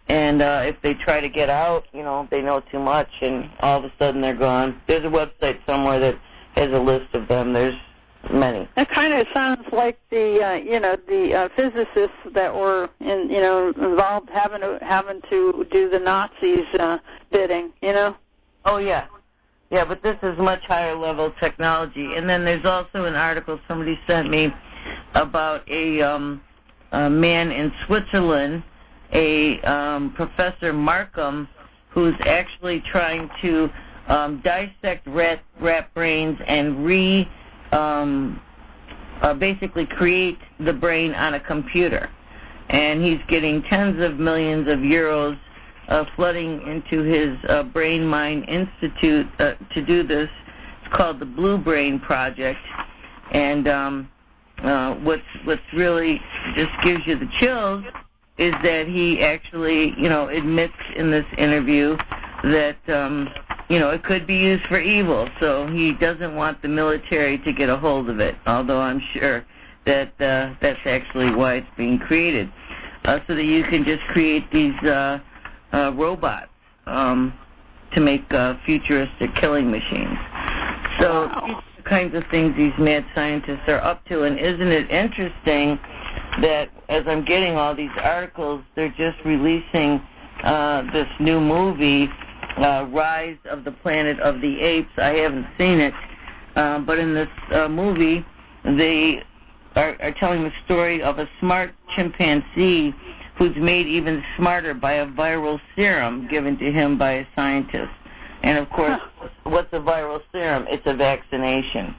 And uh, if they try to get out, you know, they know too much, and all of a sudden they're gone. There's a website somewhere that has a list of them. There's many. It kind of sounds like the, uh, you know, the uh, physicists that were, in, you know, involved having to having to do the Nazis' uh, bidding. You know. Oh yeah, yeah. But this is much higher level technology. And then there's also an article somebody sent me about a, um, a man in Switzerland, a um, Professor Markham, who's actually trying to um, dissect rat, rat brains and re, um, uh, basically create the brain on a computer. And he's getting tens of millions of euros uh, flooding into his uh, Brain Mind Institute uh, to do this. It's called the Blue Brain Project. And um, uh, what's, what's really just gives you the chills is that he actually, you know, admits in this interview that, um, you know, it could be used for evil. So he doesn't want the military to get a hold of it, although I'm sure that uh, that's actually why it's being created, uh, so that you can just create these uh, uh, robots um, to make uh, futuristic killing machines. So Wow. these are the kinds of things these mad scientists are up to, and isn't it interesting that as I'm getting all these articles, they're just releasing uh, this new movie, uh, Rise of the Planet of the Apes. I haven't seen it, uh, but in this uh, movie, they are, are telling the story of a smart chimpanzee who's made even smarter by a viral serum given to him by a scientist. And, of course, what's a viral serum? It's a vaccination.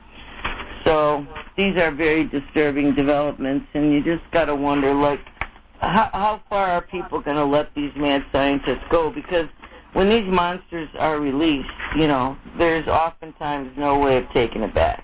So these are very disturbing developments, and you just got to wonder, like, how, how far are people going to let these mad scientists go? Because when these monsters are released, you know, there's oftentimes no way of taking it back.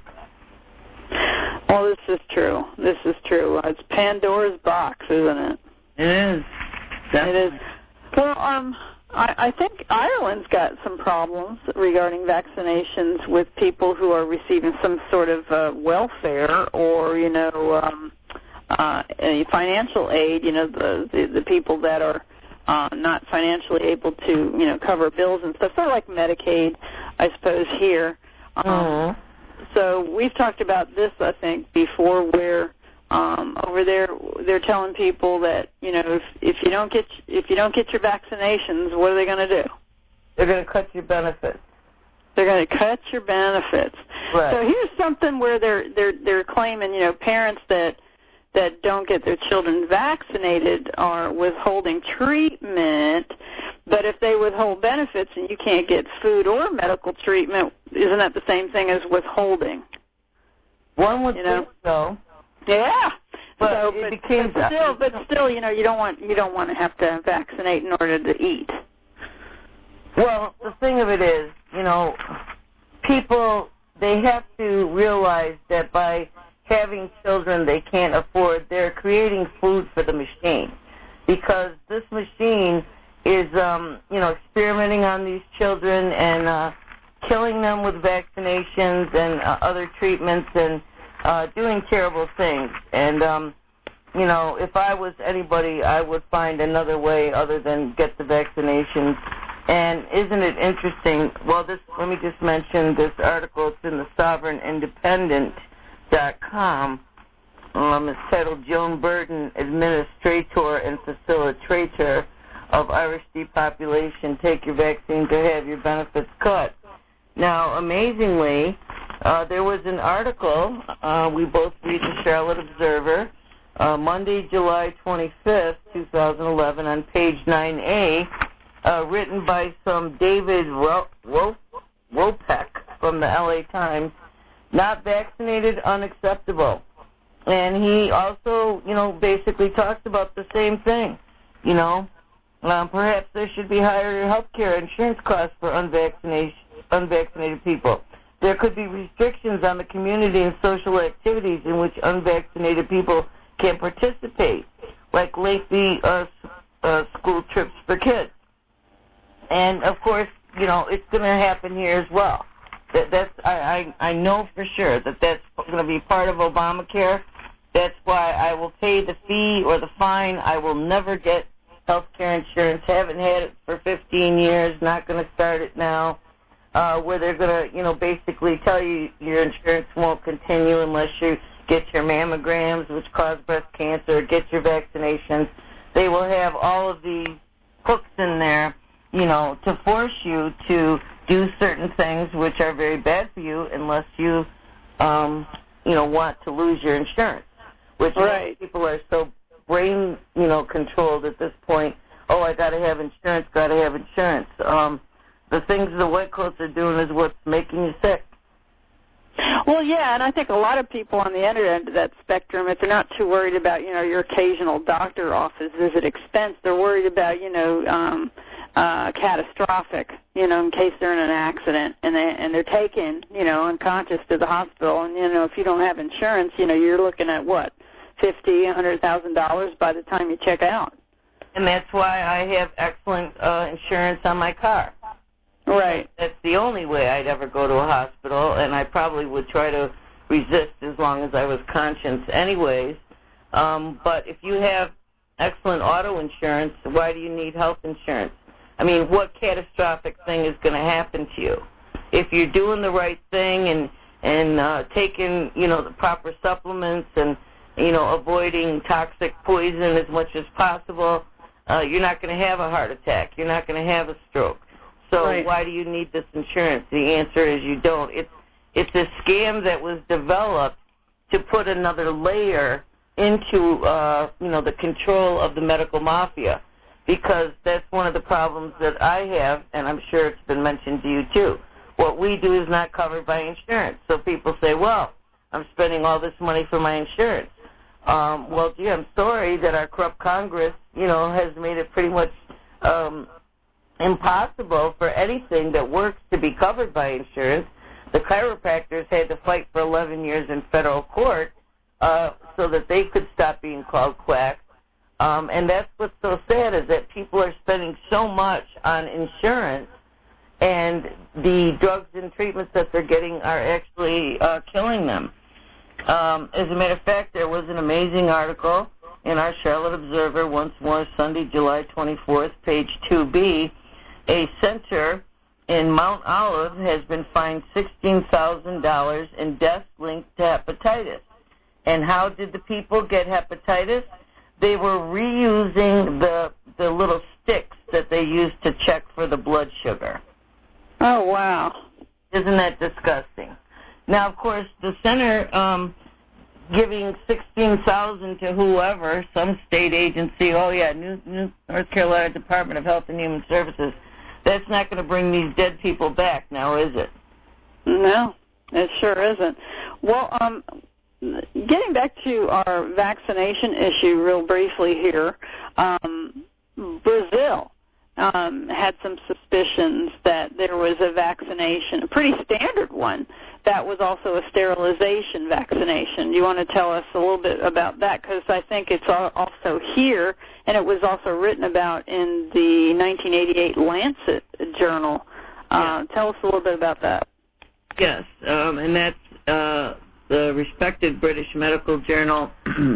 Well, this is true. This is true. Uh, it's Pandora's box, isn't it? It is. Definitely. It is. Well, um, I, I think Ireland's got some problems regarding vaccinations with people who are receiving some sort of uh, welfare or, you know, um, uh, a financial aid. You know, the the, the people that are uh, not financially able to, you know, cover bills and stuff. Sort of like Medicaid, I suppose, here. Um, Mm-hmm. So we've talked about this, I think, before, where um, over there they're telling people that, you know, if if you don't get if you don't get your vaccinations, what are they going to do? They're going to cut your benefits. They're going to cut your benefits. Right. So here's something where they're they're they're claiming, you know, parents that that don't get their children vaccinated are withholding treatment. But if they withhold benefits and you can't get food or medical treatment, isn't that the same thing as withholding? One would You know? think so. Yeah. But so, it but, became- but still, but still, you know, you don't want you don't want to have to vaccinate in order to eat. Well, the thing of it is, you know, people, they have to realize that by having children they can't afford, they're creating food for the machine. Because this machine is, um, you know, experimenting on these children and uh, killing them with vaccinations and uh, other treatments and uh, doing terrible things. And, um, you know, if I was anybody, I would find another way other than get the vaccinations. And isn't it interesting? Well, this, let me just mention this article. It's in the Sovereign Independent dot com. Um, it's titled Joan Burden, Administrator and Facilitator of Irish Depopulation. Take your vaccine to have your benefits cut. Now, amazingly, uh, there was an article, uh, we both read the Charlotte Observer, uh, Monday, July twenty-fifth, twenty eleven, on page nine A, uh, written by some David Ro- Ro- Wopek from the L A Times. Not vaccinated, unacceptable. And he also, you know, basically talks about the same thing. You know, um, perhaps there should be higher health care insurance costs for unvaccinated, unvaccinated people. There could be restrictions on the community and social activities in which unvaccinated people can participate, like lengthy uh, uh, school trips for kids. And, of course, you know, it's going to happen here as well. That, that's I, I, I know for sure that that's going to be part of Obamacare. That's why I will pay the fee or the fine. I will never get health care insurance, haven't had it for fifteen years, not going to start it now, uh, where they're going to, you know, basically tell you your insurance won't continue unless you get your mammograms, which cause breast cancer, get your vaccinations. They will have all of these hooks in there, you know, to force you to do certain things which are very bad for you unless you, um, you know, want to lose your insurance, which right. people are so brain, you know, controlled at this point. Oh, I got to have insurance, got to have insurance. Um, the things the white coats are doing is what's making you sick. Well, yeah, and I think a lot of people on the other end of that spectrum, if they're not too worried about, you know, your occasional doctor office visit expense, they're worried about, you know, um, uh, catastrophic, you know, in case they're in an accident and they and they're taken, you know, unconscious to the hospital, and you know, if you don't have insurance, you know, you're looking at what, fifty, a hundred thousand dollars by the time you check out. And that's why I have excellent uh, insurance on my car. Right. That's the only way I'd ever go to a hospital, and I probably would try to resist as long as I was conscious anyways. Um, but if you have excellent auto insurance, why do you need health insurance? I mean, what catastrophic thing is going to happen to you? If you're doing the right thing and, and uh, taking, you know, the proper supplements and, you know, avoiding toxic poison as much as possible, uh, you're not going to have a heart attack. You're not going to have a stroke. So right. Why do you need this insurance? The answer is you don't. It's it's a scam that was developed to put another layer into uh, you know the control of the medical mafia, because that's one of the problems that I have, and I'm sure it's been mentioned to you too. What we do is not covered by insurance. So people say, well, I'm spending all this money for my insurance. Um, well, gee, I'm sorry that our corrupt Congress, you know, has made it pretty much um, impossible for anything that works to be covered by insurance. The chiropractors had to fight for eleven years in federal court uh, so that they could stop being called quacks. Um, and that's what's so sad, is that people are spending so much on insurance, and the drugs and treatments that they're getting are actually uh, killing them. Um, as a matter of fact, there was an amazing article in our Charlotte Observer, once more, Sunday, July twenty-fourth, page two B. A center in Mount Olive has been fined sixteen thousand dollars in deaths linked to hepatitis. And how did the people get hepatitis? They were reusing the the little sticks that they used to check for the blood sugar. Oh, wow. Isn't that disgusting? Now, of course, the center um, giving sixteen thousand dollars to whoever, some state agency, oh, yeah, New, New North Carolina Department of Health and Human Services, that's not going to bring these dead people back now, is it? No, it sure isn't. Well, um, getting back to our vaccination issue real briefly here, um, Brazil um, had some suspicions that there was a vaccination, a pretty standard one, that was also a sterilization vaccination. Do you want to tell us a little bit about that? Because I think it's also here, and it was also written about in the nineteen eighty-eight Lancet journal. Uh, yeah. Tell us a little bit about that. Yes, um, and that's uh, the respected British medical journal.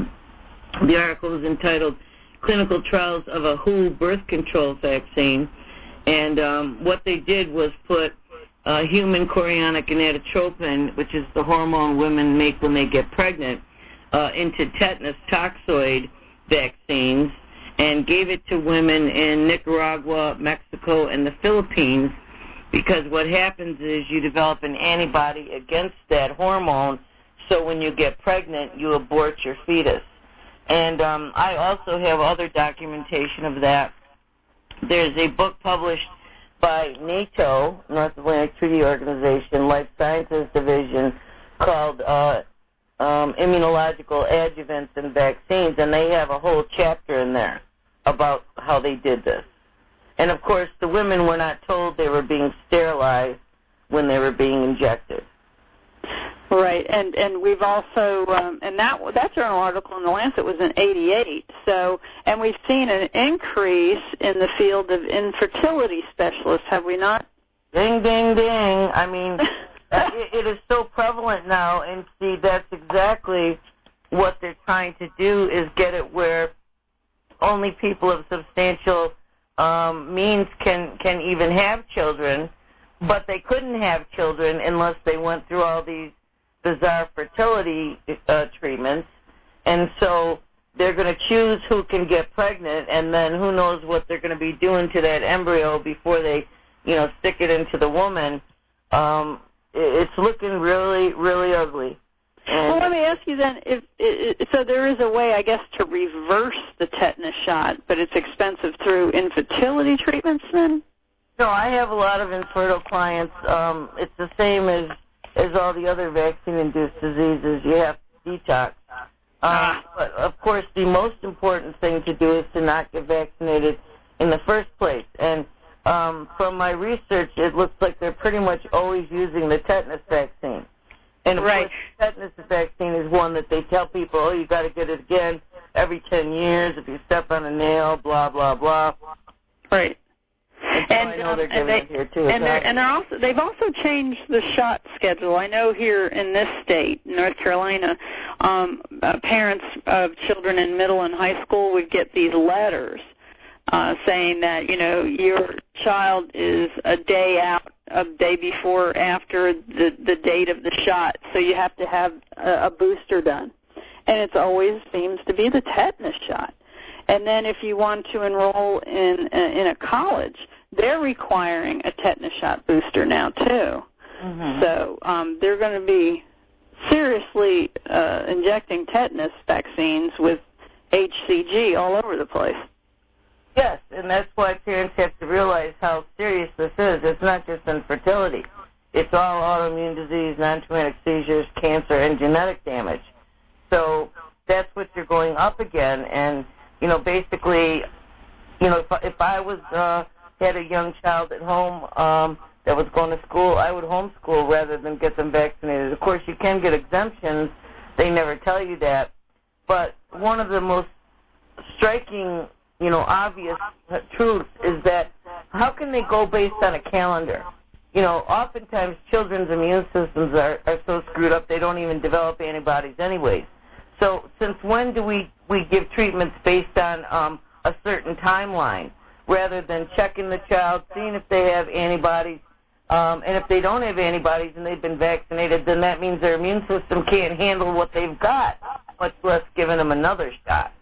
The article is entitled Clinical Trials of a W H O Birth Control Vaccine. And um, what they did was put uh, human chorionic gonadotropin, which is the hormone women make when they get pregnant, uh, into tetanus toxoid vaccines, and gave it to women in Nicaragua, Mexico, and the Philippines, because what happens is you develop an antibody against that hormone, so when you get pregnant, you abort your fetus. And um, I also have other documentation of that. There's a book published by NATO, North Atlantic Treaty Organization, Life Sciences Division, called uh, um, Immunological Adjuvants and Vaccines, and they have a whole chapter in there about how they did this. And, of course, the women were not told they were being sterilized when they were being injected. Right, and and we've also, um, and that that journal article in the Lancet was in eighty-eight. So, and we've seen an increase in the field of infertility specialists, have we not? Ding, ding, ding. I mean, it, it is so prevalent now, and see, that's exactly what they're trying to do, is get it where only people of substantial um, means can, can even have children, but they couldn't have children unless they went through all these bizarre fertility uh, treatments. And so they're going to choose who can get pregnant, and then who knows what they're going to be doing to that embryo before they, you know, stick it into the woman. Um, it's looking really, really ugly. And well, let me ask you then, if, if so there is a way, I guess, to reverse the tetanus shot, but it's expensive through infertility treatments then? No, I have a lot of infertile clients. Um, it's the same as, as all the other vaccine-induced diseases. You have to detox. Um, but, of course, the most important thing to do is to not get vaccinated in the first place. And um, from my research, it looks like they're pretty much always using the tetanus vaccine. And, of right. course, the tetanus vaccine is one that they tell people, oh, you got to get it again every ten years if you step on a nail, blah, blah, blah. Right. And, so and, I know um, they're and giving they, it here, too. And, they're, and they're also, they've also changed the shot schedule. I know here in this state, North Carolina, um, uh, parents of children in middle and high school would get these letters uh, saying that, you know, your child is a day out, a day before or after the, the date of the shot, so you have to have a, a booster done. And it always seems to be the tetanus shot. And then if you want to enroll in in a college, they're requiring a tetanus shot booster now too. Mm-hmm. So um, they're going to be seriously uh, injecting tetanus vaccines with H C G all over the place. Yes, and that's why parents have to realize how serious this is. It's not just infertility. It's all autoimmune disease, non-traumatic seizures, cancer, and genetic damage. So that's what you're going up again. And, you know, basically, you know, if, if I was uh, had a young child at home um, that was going to school, I would homeschool rather than get them vaccinated. Of course, you can get exemptions. They never tell you that. But one of the most striking, you know, obvious truths is that how can they go based on a calendar? You know, oftentimes children's immune systems are, are so screwed up they don't even develop antibodies anyways. So since when do we, we give treatments based on um, a certain timeline rather than checking the child, seeing if they have antibodies? Um, and if they don't have antibodies and they've been vaccinated, then that means their immune system can't handle what they've got, much less giving them another shot.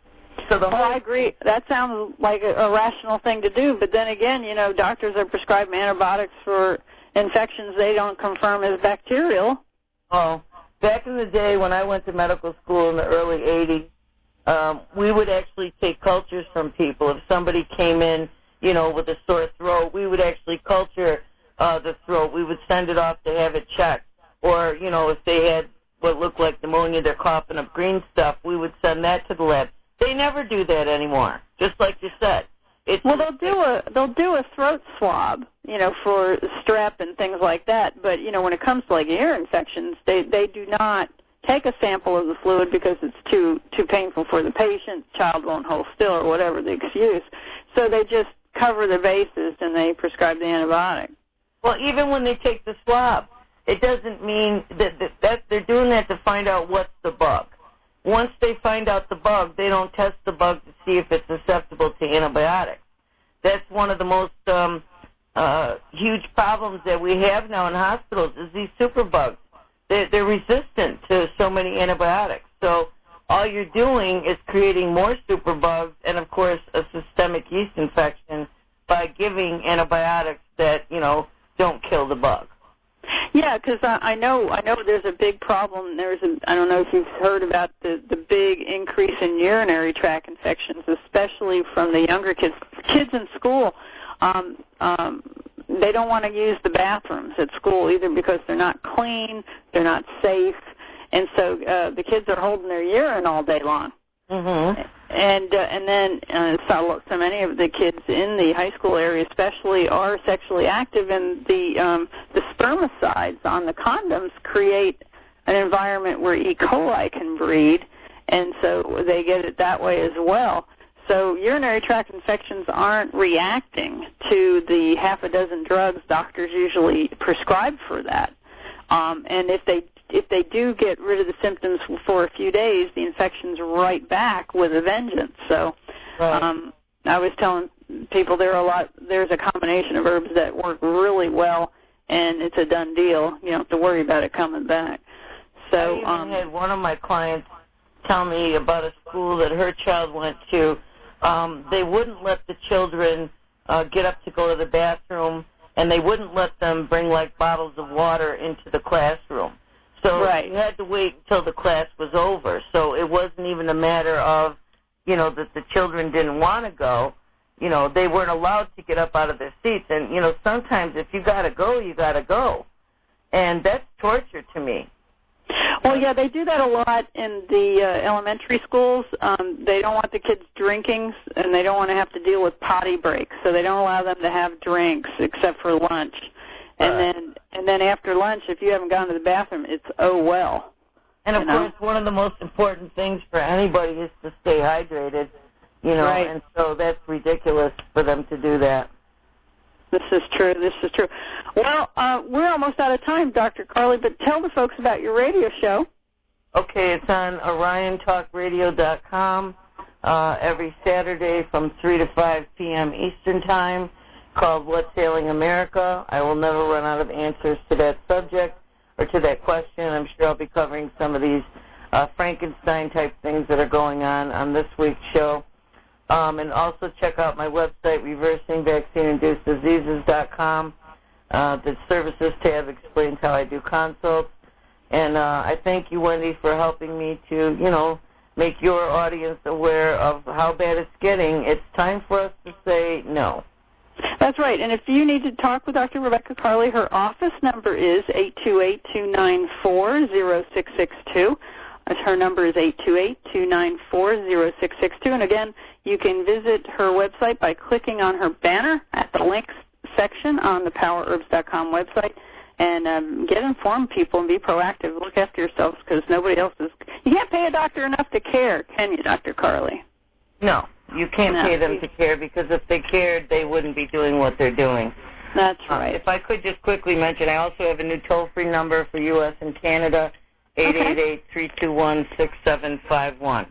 So the whole well, I agree. That sounds like a, a rational thing to do. But then again, you know, doctors are prescribing antibiotics for infections they don't confirm as bacterial. Oh, back in the day when I went to medical school in the early eighties, um, we would actually take cultures from people. If somebody came in, you know, with a sore throat, we would actually culture uh, the throat. We would send it off to have it checked. Or, you know, if they had what looked like pneumonia, they're coughing up green stuff, we would send that to the lab. They never do that anymore, just like you said. It's, well, they'll do a they'll do a throat swab, you know, for strep and things like that. But you know, when it comes to like ear infections, they they do not take a sample of the fluid because it's too too painful for the patient. Child won't hold still or whatever the excuse. So they just cover the bases and they prescribe the antibiotic. Well, even when they take the swab, it doesn't mean that that, that they're doing that to find out what's the bug. Once they find out the bug, they don't test the bug to see if it's susceptible to antibiotics. That's one of the most um, uh, huge problems that we have now in hospitals is these superbugs. They're, they're resistant to so many antibiotics. So all you're doing is creating more superbugs and, of course, a systemic yeast infection by giving antibiotics that, you know, don't kill the bug. Yeah, because I, I know I know there's a big problem. There's a I don't know if you've heard about the the big increase in urinary tract infections, especially from the younger kids. Kids in school, um, um, they don't want to use the bathrooms at school either because they're not clean, they're not safe, and so uh, the kids are holding their urine all day long. Mm-hmm. And uh, and then uh, so, so many of the kids in the high school area, especially, are sexually active, and the um, the spermicides on the condoms create an environment where E. coli can breed, and so they get it that way as well. So urinary tract infections aren't reacting to the half a dozen drugs doctors usually prescribe for that. Um, and if they if they do get rid of the symptoms for a few days, the infection's right back with a vengeance. So Right. Um, I was telling people there are a lot. There's a combination of herbs that work really well, and it's a done deal. You don't have to worry about it coming back. So I even um, had one of my clients tell me about a school that her child went to. Um, they wouldn't let the children uh, get up to go to the bathroom, and they wouldn't let them bring, like, bottles of water into the classroom. So right. you had to wait until the class was over. So it wasn't even a matter of, you know, that the children didn't want to go. You know, they weren't allowed to get up out of their seats. And, you know, sometimes if you got to go, you got to go. And that's torture to me. Well, yeah, they do that a lot in the uh, elementary schools. Um, they don't want the kids drinking, and they don't want to have to deal with potty breaks, so they don't allow them to have drinks except for lunch. And uh, then, and then after lunch, if you haven't gone to the bathroom, it's oh well. And of you know? course, one of the most important things for anybody is to stay hydrated. You know, right. and so that's ridiculous for them to do that. This is true. This is true. Well, uh, we're almost out of time, Doctor Carly, but tell the folks about your radio show. Okay, it's on Orion Talk Radio dot com uh, every Saturday from three to five p.m. Eastern Time, called What's Ailing America. I will never run out of answers to that subject or to that question. I'm sure I'll be covering some of these uh, Frankenstein-type things that are going on on this week's show. Um, and also check out my website, reversing vaccine induced diseases dot com. Uh, the services tab explains how I do consults. And uh, I thank you, Wendy, for helping me to, you know, make your audience aware of how bad it's getting. It's time for us to say no. That's right. And if you need to talk with Doctor Rebecca Carly, her office number is eight two eight, two nine four, zero six six two. Her number is eight two eight, two nine four, zero six six two. And again, you can visit her website by clicking on her banner at the links section on the power herbs dot com website. And um, get informed, people, and be proactive. Look after yourselves, because nobody else is. You can't pay a doctor enough to care, can you, Doctor Carly? No, you can't no. pay them to care, because if they cared, they wouldn't be doing what they're doing. That's right. Uh, if I could just quickly mention, I also have a new toll-free number for U S and Canada, eight eight eight, three two one, six seven five one.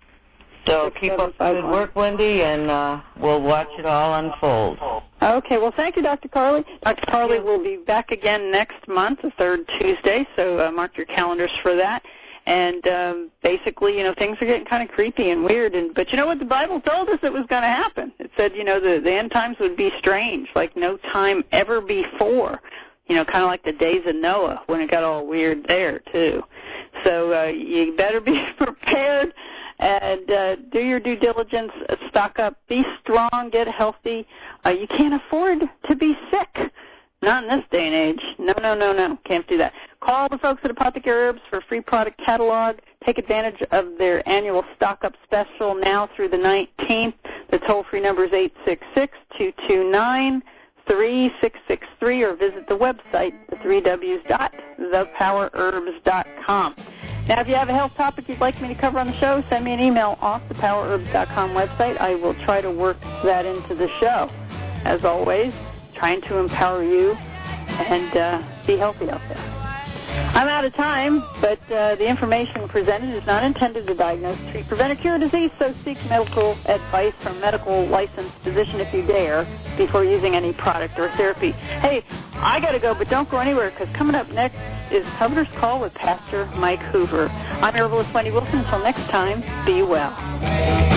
So keep up the good work, Wendy, and uh, we'll watch it all unfold. Okay, well, thank you, Doctor Carly. Doctor Carly will be back again next month, the third Tuesday, so uh, mark your calendars for that. And um, basically, you know, things are getting kind of creepy and weird. And but you know what? The Bible told us it was going to happen. It said, you know, the, the end times would be strange, like no time ever before. You know, kind of like the days of Noah when it got all weird there, too. So uh, you better be prepared and uh, do your due diligence, uh, stock up, be strong, get healthy. Uh, you can't afford to be sick. Not in this day and age. No, no, no, no. Can't do that. Call the folks at Apothecary Herbs for a free product catalog. Take advantage of their annual stock-up special now through the nineteenth. The toll-free number is eight six six, two two nine, three six six three, or visit the website, the three W's dot the power herbs dot com. Now, if you have a health topic you'd like me to cover on the show, send me an email off the power herbs dot com website. I will try to work that into the show. As always, trying to empower you and uh, be healthy out there. I'm out of time, but uh, the information presented is not intended to diagnose, treat, prevent, or cure disease, so seek medical advice from a medical licensed physician if you dare before using any product or therapy. Hey, I got to go, but don't go anywhere, because coming up next is Coveter's Call with Pastor Mike Hoover. I'm herbalist Wendy Wilson. Until next time, be well.